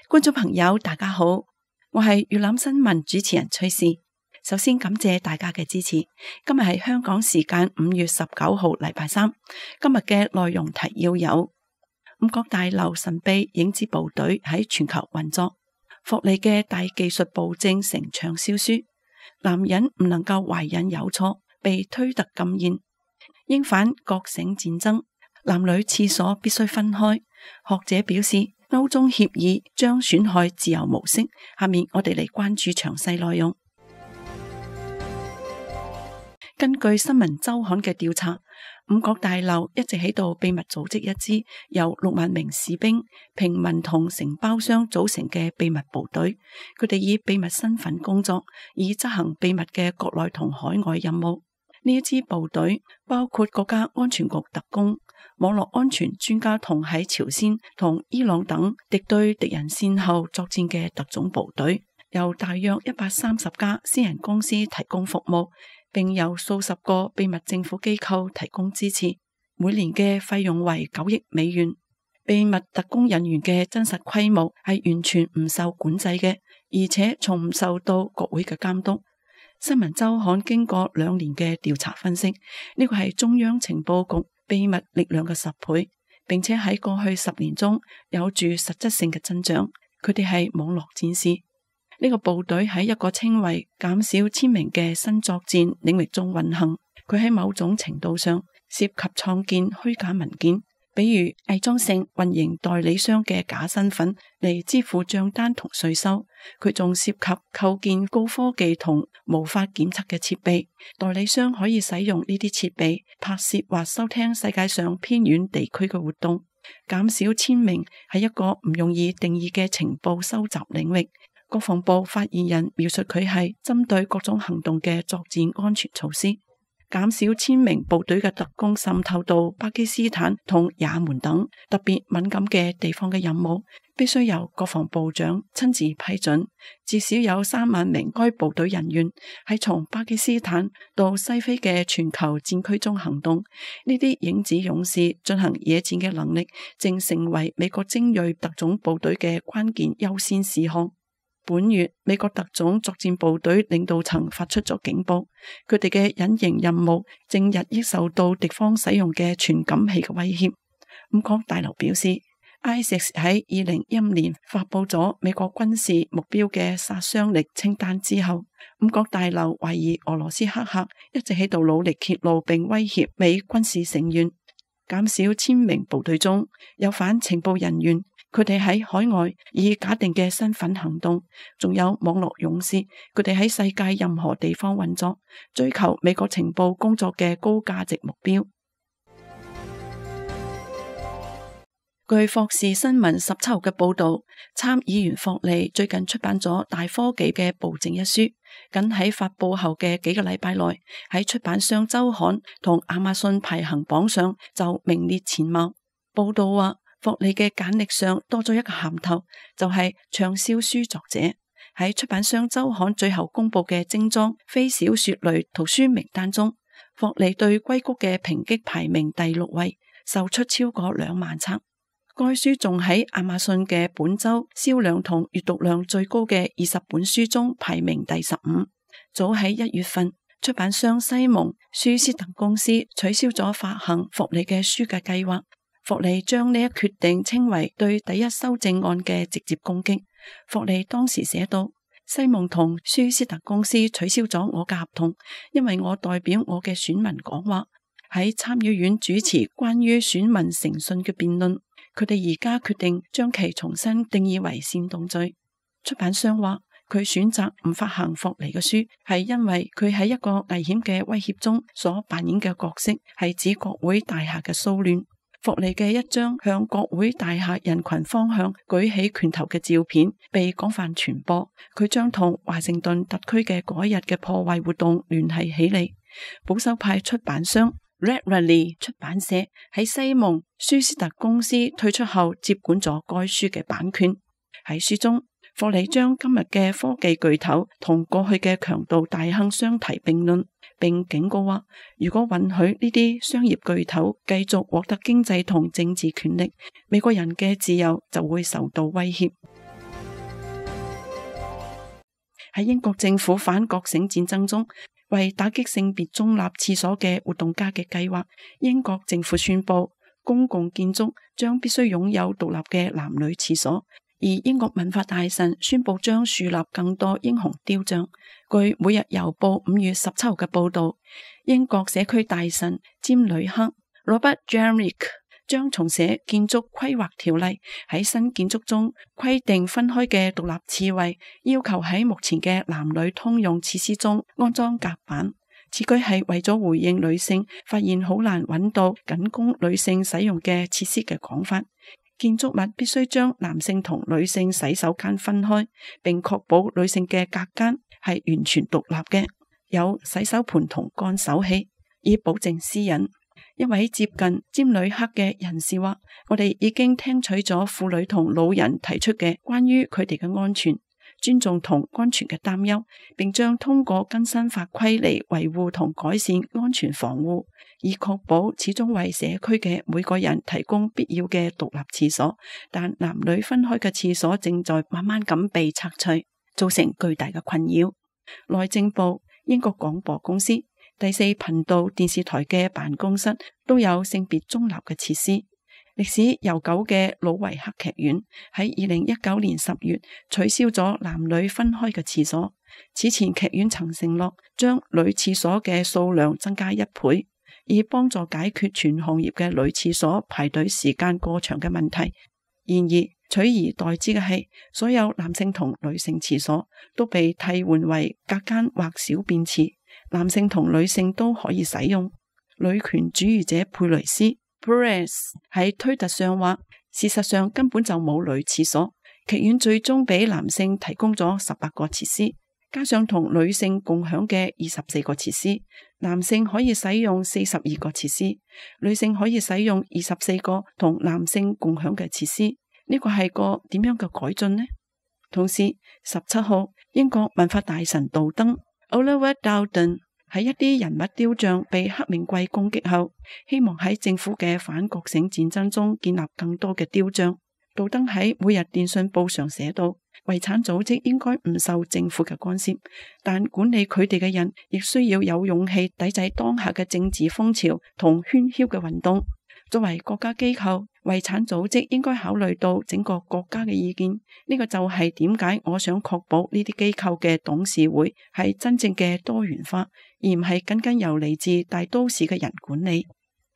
觀眾朋友大家好，我係粵覽新聞主持人崔氏。首先感謝大家嘅支持。今日係香港時間5月19號禮拜三。今日嘅內容提要有：五角大樓神秘影子部隊喺全球運作；霍利嘅大技術暴政成暢銷書；男人唔能夠懷孕有錯，被推特禁言；英反覺醒戰爭；男女廁所必須分開；學者表示歐中協議將損害自由模式。下面我哋嚟關注詳細內容。根據新聞周刊嘅調查，五角大樓一直喺度秘密組織一支由6萬名士兵、平民同承包商組成嘅秘密部隊，佢哋以秘密身份工作，以執行秘密嘅國內同海外任務。呢一支部隊包括國家安全局特工、網絡安全專家同喺朝鮮同伊朗等敵對敵人線後作戰嘅特種部隊，由大約130家私人公司提供服務，並由數十個秘密政府機構提供支持，每年嘅費用為9億美元。秘密特工人員嘅真實規模係完全唔受管制嘅，而且從唔受到國會嘅監督。新聞周刊經過2年嘅調查分析，呢個係中央情報局秘密力量嘅10倍，並且喺過去10年中有住實質性嘅增長。佢哋係網絡戰士。呢個部隊喺一個稱為減少簽名嘅新作戰領域中運行，佢喺某種程度上涉及創建虛假文件，比如偽裝成運營代理商嘅假身份嚟支付賬單同稅收。佢仲涉及構建高科技同無法檢測嘅設備，代理商可以使用呢啲設備拍攝或收聽世界上偏遠地區嘅活動。減少簽名係一個唔容易定義嘅情報收集領域。國防部發言人描述佢係針對各種行動嘅作戰安全措施。減少簽名部隊嘅特工滲透到巴基斯坦同也門等特別敏感嘅地方嘅任務，必須由國防部長親自批准。至少有3萬名該部隊人員喺從巴基斯坦到西非嘅全球戰區中行動。呢啲影子勇士進行野戰嘅能力，正成為美國精銳特種部隊嘅關鍵優先事項。本月，美國特種作戰部隊領導層發出咗警報，佢哋嘅隱形任務正日益受到敵方使用嘅傳感器嘅威脅。五角大樓表示，ISIS 喺2015年發佈咗美國軍事目標嘅殺傷力清單之後，五角大樓懷疑俄羅斯黑客一直喺度努力揭露並威脅美軍事成員。減少簽名部隊中有反情報人員，佢哋喺海外以假定嘅身份行動，仲有網絡勇士，佢哋喺世界任何地方運作，追求美國情報工作嘅高價值目標。據霍士新聞17號嘅報道，參議員霍利最近出版咗《大科技嘅暴政》一書，僅喺發佈後嘅幾個禮拜內，喺出版商周刊同亞馬遜排行榜上就名列前茅。報道話，霍利嘅簡歷上多咗一個銜頭，就係暢銷書作者。喺出版商周刊最後公布嘅精裝非小說類圖書名單中，霍利對硅谷嘅抨擊排名第6位，售出超過2萬冊。該書仲喺亞馬遜嘅本周銷量同閱讀量最高嘅20本書中排名第15。早喺1月份，出版商西蒙舒斯特公司取消咗發行霍利嘅書嘅計劃。霍利將呢一決定稱為對第一修正案嘅直接攻擊。霍利當時寫道：西蒙同舒斯特公司取消咗我嘅合同，因為我代表我嘅選民講話，喺參議院主持關於選民誠信嘅辯論。佢哋而家決定將其重新定義為煽動罪。出版商話，佢選擇唔發行霍利嘅書，係因為佢喺一個危險嘅威脅中所扮演嘅角色係指國會大廈嘅騷亂。霍利嘅一張向國會大廈人群方向舉起拳頭嘅照片被廣泛傳播，佢將同華盛頓特區嘅嗰一日嘅破壞活動聯繫起嚟。保守派出版商 Red Raleigh 出版社喺西蒙舒斯特公司退出後接管咗該書嘅版權。喺書中，霍利將今日嘅科技巨頭同過去嘅強盜大亨相提並論，並警告話，如果允許呢啲商業巨頭繼續獲得經濟同政治權力，美國人嘅自由就會受到威脅。 喺英國政府反覺醒戰爭中，為打擊性別中立廁所嘅活動家嘅計劃，英國政府宣布公共建築將必須擁有獨立嘅男女廁所，而英國文化大臣宣布將樹立更多英雄雕像。據每日郵報5月17號嘅報道，英國社區大臣詹里克 Robert Jenrick 將重寫建築規劃條例，喺新建築中規定分開嘅獨立廁位，要求喺目前嘅男女通用設施中安裝隔板。此舉係為咗回應女性發現好難揾到僅供女性使用嘅設施嘅講法。建築物必須將男性同女性洗手間分開，並確保女性嘅隔間係完全獨立嘅，有洗手盆同乾手器，以保證私隱。一位接近詹里克嘅人士話：我哋已經聽取咗婦女同老人提出嘅關於佢哋嘅安全、尊重同安全嘅擔憂，並將通過更新法規嚟維護同改善安全防護，以確保始終為社區嘅每個人提供必要嘅獨立廁所。但男女分開嘅廁所正在慢慢咁被拆除，造成巨大嘅困擾。內政部、英國廣播公司、第4頻道電視台嘅辦公室都有性別中立嘅設施。歷史悠久嘅魯維克劇院喺2019年10月取消咗男女分開嘅廁所。此前劇院曾承諾將女廁所嘅數量增加1倍，以幫助解決全行業嘅女廁所排隊時間過長嘅問題。然而取而代之嘅係，所有男性同女性廁所都被替換為隔間或小便廁，男性同女性都可以使用。女權主義者佩雷斯 Perez 喺推特上話，事實上根本就冇女廁所。劇院最終俾男性提供咗18個設施，加上同女性共享嘅24個設施，男性可以使用42個設施，女性可以使用24個同男性共享嘅設施。呢個係個點樣嘅改進呢？同時17號，英國文化大臣杜登 Oliver Dowden 喺一啲人物雕像被黑名貴攻擊後，希望喺政府嘅反覺醒戰爭中建立更多嘅雕像。杜登喺每日電訊報上寫道，遺產組織應該唔受政府嘅干涉，但管理佢哋嘅人亦需要有勇氣抵制當下嘅政治風潮同喧囂嘅運動。作為國家機構，遺產組織應該考慮到整個國家嘅意見。呢個就係點解我想確保呢啲機構嘅董事會係真正嘅多元化，而唔係僅僅由嚟自大都市嘅人管理。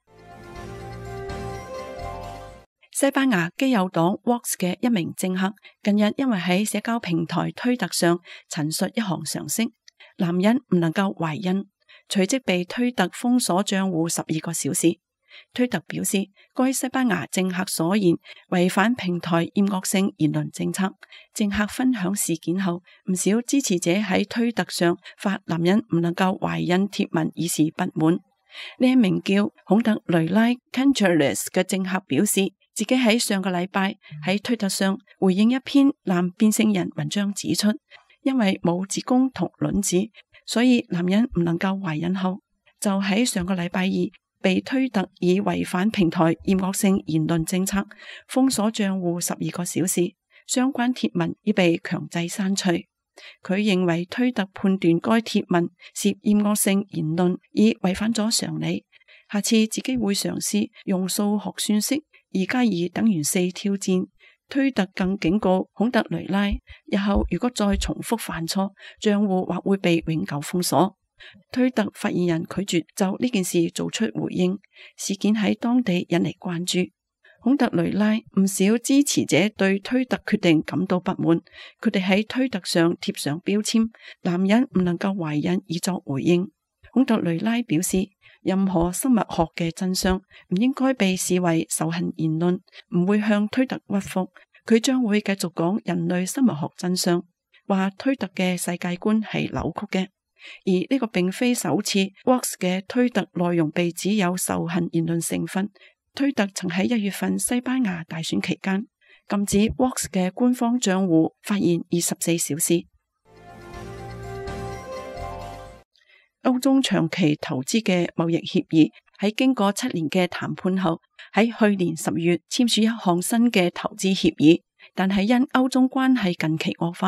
西班牙基友黨 Vox 嘅一名政客近日因為喺社交平台推特上陳述一項常識：男人唔能夠懷孕，隨即被推特封鎖賬戶12個小時。推特表示，該西班牙政客所言違反平台厭惡性言論政策。政客分享事件後，唔少支持者喺推特上發男人唔能夠懷孕貼文以示不滿。呢一名叫孔特雷拉 Canceres 嘅政客表示，自己喺上個禮拜喺推特上回應一篇男變性人文章，指出因為冇子宮同卵子，所以男人唔能夠懷孕後，就喺上個禮拜2被推特以違反平台厭惡性言論政策封鎖賬戶12個小時，相關貼文已被強制刪除。佢認為推特判斷該貼文涉厭惡性言論，已違反咗常理。下次自己會嘗試用數學算式2+2等於4挑戰。推特更警告孔特雷拉，日後如果再重複犯錯，賬戶或會被永久封鎖。推特發言人拒絕就呢件事做出回應，事件喺當地引嚟關注。孔特雷拉唔少支持者對推特決定感到不滿，佢哋喺推特上貼上標籤，男人唔能夠懷孕以作回應。孔特雷拉表示，任何生物學嘅真相唔應該被視為仇恨言論，唔會向推特屈服。佢將會繼續講人類生物學真相，話推特嘅世界觀係扭曲嘅。而呢個並非首次 Vox 嘅推特內容被指有仇恨言論成分。推特曾喺1月份西班牙大選期間禁止 Vox 嘅官方賬戶發言24小時。歐中長期投資嘅貿易協議喺經過7年嘅談判後，喺去年10月簽署一項新嘅投資協議，但係因歐中關係近期惡化，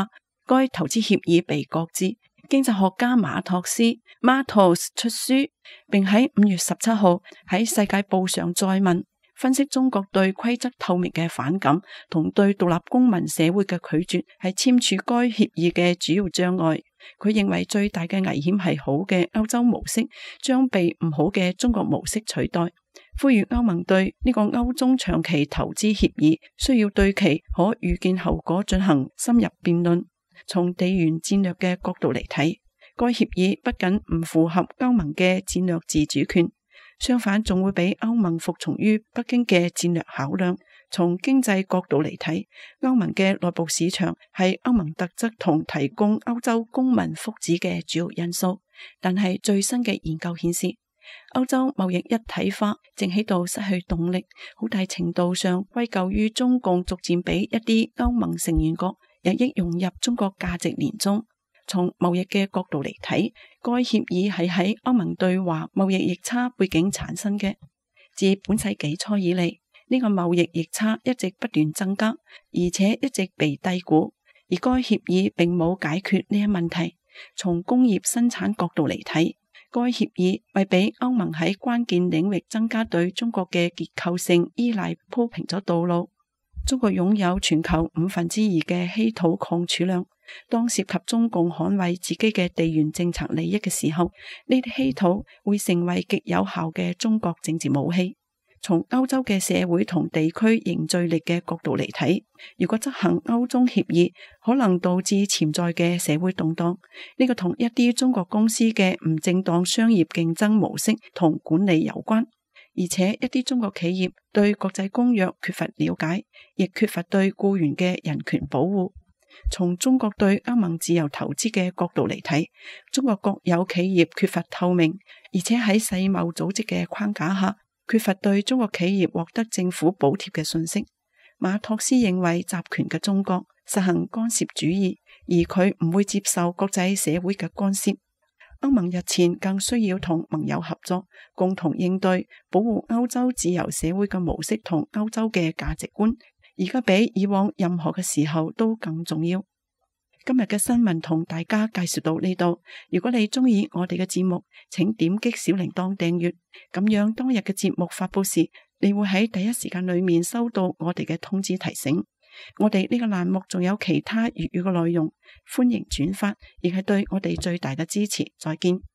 該投資協議被擱置。經濟學家馬托斯 Matos 出書，並喺5月17號喺世界報上再問，分析中國對規則透明嘅反感同對獨立公民社會嘅拒絕係簽署該協議嘅主要障礙。佢認為最大嘅危險係好嘅歐洲模式將被唔好嘅中國模式取代，呼籲歐盟對呢個歐中長期投資協議需要對其可預見後果進行深入辯論。從地緣戰略嘅角度嚟睇，該協議不僅唔符合歐盟嘅戰略自主權，相反仲會俾歐盟服從於北京嘅戰略考量。從經濟角度嚟睇，歐盟嘅內部市場係歐盟特質同提供歐洲公民福祉嘅主要因素。但係最新嘅研究顯示，歐洲貿易一體化正喺度失去動力，好大程度上歸咎於中共逐漸俾一啲歐盟成員國日益融入中國價值鏈中。從貿易嘅角度嚟睇，該協議係喺歐盟對華貿易逆差背景產生嘅。自本世紀初以嚟，呢個貿易逆差一直不斷增加，而且一直被低估。而該協議並冇解決呢一問題。從工業生產角度嚟睇，該協議為俾歐盟喺關鍵領域增加對中國嘅結構性依賴鋪平咗道路。中國擁有全球2/5嘅稀土礦儲量，當涉及中共捍衛自己嘅地緣政策利益嘅時候，呢啲稀土會成為極有效嘅中國政治武器。從歐洲嘅社會同地區凝聚力嘅角度嚟睇，如果執行歐中協議，可能導致潛在嘅社會動盪。呢個同一啲中國公司嘅唔正當商業競爭模式同管理有關。而且一啲中國企業對國際公約缺乏了解，亦缺乏對僱員嘅人權保護。從中國對歐盟自由投資嘅角度嚟睇，中國國有企業缺乏透明，而且喺世貿組織嘅框架下，缺乏對中國企業獲得政府補貼嘅信息。馬托斯認為集權嘅中國實行干涉主義，而佢唔會接受國際社會嘅干涉。歐盟日前更需要同盟友合作，共同應對保護歐洲自由社會嘅模式同歐洲嘅價值觀，而家比以往任何嘅時候都更重要。今日嘅新聞同大家介紹到呢度。如果你中意我哋嘅節目，請點擊小鈴鐺訂閱，咁樣當日嘅節目發佈時，你會喺第一時間裏面收到我哋嘅通知提醒。我哋呢個欄目仲有其他粵語嘅內容，歡迎轉發，亦係對我哋最大嘅支持。再見。